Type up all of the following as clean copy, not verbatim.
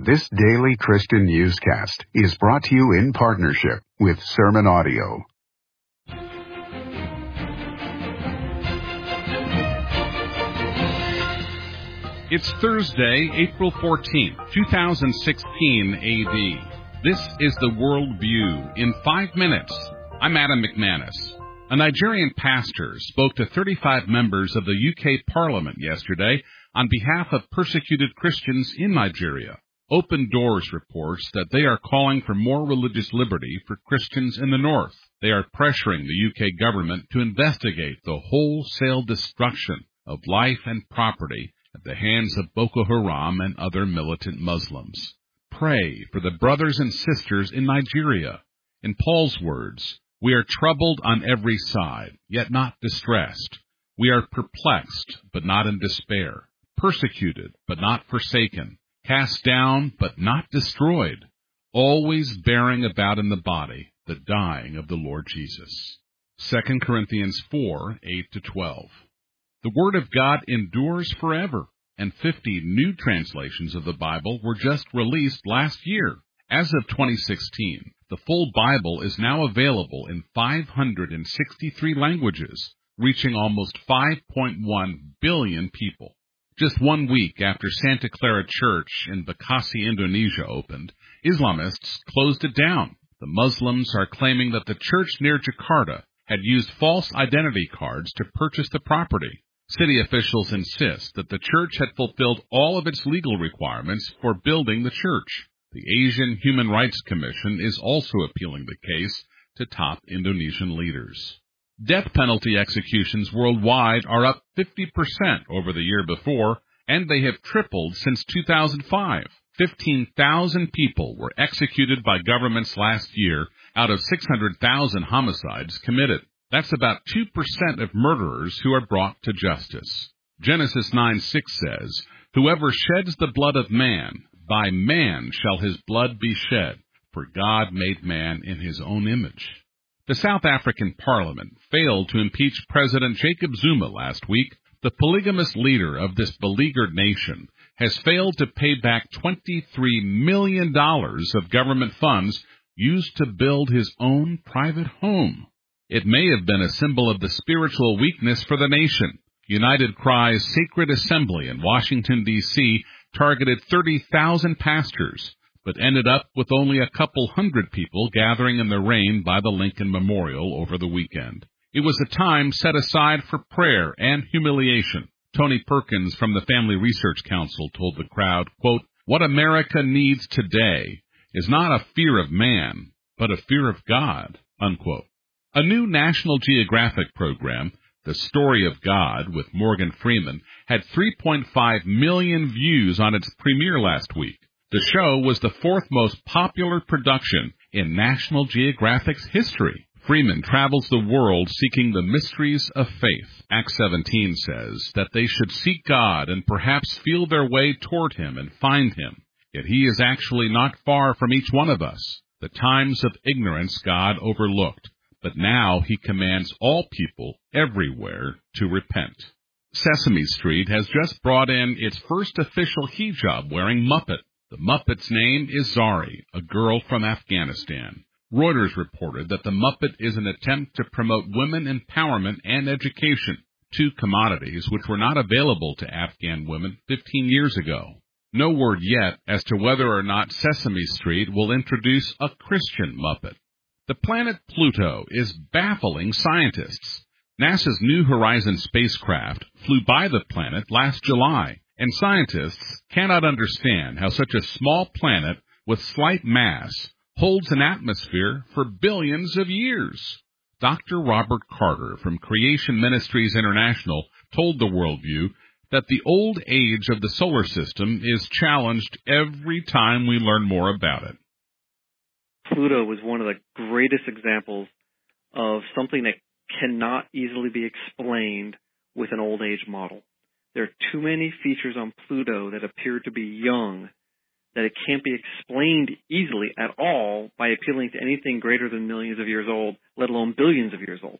This daily Christian newscast is brought to you in partnership with Sermon Audio. It's Thursday, April 14th, 2016 AD. This is the World View in 5 minutes. I'm Adam McManus. A Nigerian pastor spoke to 35 members of the UK Parliament yesterday on behalf of persecuted Christians in Nigeria. Open Doors reports that they are calling for more religious liberty for Christians in the north. They are pressuring the UK government to investigate the wholesale destruction of life and property at the hands of Boko Haram and other militant Muslims. Pray for the brothers and sisters in Nigeria. In Paul's words, we are troubled on every side, yet not distressed. We are perplexed, but not in despair. Persecuted, but not forsaken. Cast down, but not destroyed, always bearing about in the body the dying of the Lord Jesus. 2 Corinthians 4, 8-12. The Word of God endures forever, and 50 new translations of the Bible were just released last year. As of 2016, the full Bible is now available in 563 languages, reaching almost 5.1 billion people. Just 1 week after Santa Clara Church in Bekasi, Indonesia opened, Islamists closed it down. The Muslims are claiming that the church near Jakarta had used false identity cards to purchase the property. City officials insist that the church had fulfilled all of its legal requirements for building the church. The Asian Human Rights Commission is also appealing the case to top Indonesian leaders. Death penalty executions worldwide are up 50% over the year before, and they have tripled since 2005. 15,000 people were executed by governments last year out of 600,000 homicides committed. That's about 2% of murderers who are brought to justice. Genesis 9:6 says, "Whoever sheds the blood of man, by man shall his blood be shed, for God made man in his own image." The South African Parliament failed to impeach President Jacob Zuma last week. The polygamous leader of this beleaguered nation has failed to pay back $23 million of government funds used to build his own private home. It may have been a symbol of the spiritual weakness for the nation. United Cry's Sacred Assembly in Washington, D.C. targeted 30,000 pastors, but ended up with only a couple hundred people gathering in the rain by the Lincoln Memorial over the weekend. It was a time set aside for prayer and humiliation. Tony Perkins from the Family Research Council told the crowd, quote, "What America needs today is not a fear of man, but a fear of God," unquote. A new National Geographic program, The Story of God with Morgan Freeman, had 3.5 million views on its premiere last week. The show was the fourth most popular production in National Geographic's history. Freeman travels the world seeking the mysteries of faith. Acts 17 says that they should seek God and perhaps feel their way toward Him and find Him. Yet He is actually not far from each one of us. The times of ignorance God overlooked, but now He commands all people everywhere to repent. Sesame Street has just brought in its first official hijab-wearing Muppet. The Muppet's name is Zari, a girl from Afghanistan. Reuters reported that the Muppet is an attempt to promote women empowerment and education, two commodities which were not available to Afghan women 15 years ago. No word yet as to whether or not Sesame Street will introduce a Christian Muppet. The planet Pluto is baffling scientists. NASA's New Horizons spacecraft flew by the planet last July, and scientists cannot understand how such a small planet with slight mass holds an atmosphere for billions of years. Dr. Robert Carter from Creation Ministries International told the Worldview that the old age of the solar system is challenged every time we learn more about it. Pluto was one of the greatest examples of something that cannot easily be explained with an old age model. There are too many features on Pluto that appear to be young that it can't be explained easily at all by appealing to anything greater than millions of years old, let alone billions of years old.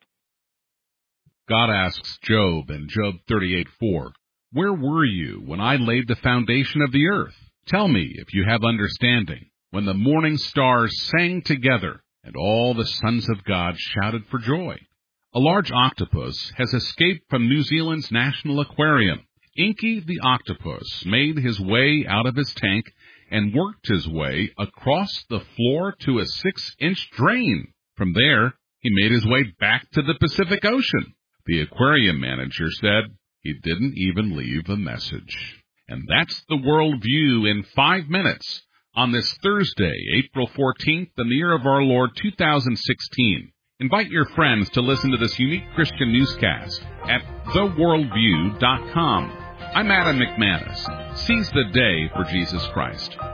God asks Job in Job 38:4, "Where were you when I laid the foundation of the earth? Tell me if you have understanding. When the morning stars sang together, and all the sons of God shouted for joy. A large octopus has escaped from New Zealand's National Aquarium. Inky the octopus made his way out of his tank and worked his way across the floor to a 6-inch drain. From there, he made his way back to the Pacific Ocean. The aquarium manager said he didn't even leave a message. And that's the World View in 5 minutes on this Thursday, April 14th, in the year of our Lord 2016. Invite your friends to listen to this unique Christian newscast at theworldview.com. I'm Adam McManus. Seize the day for Jesus Christ.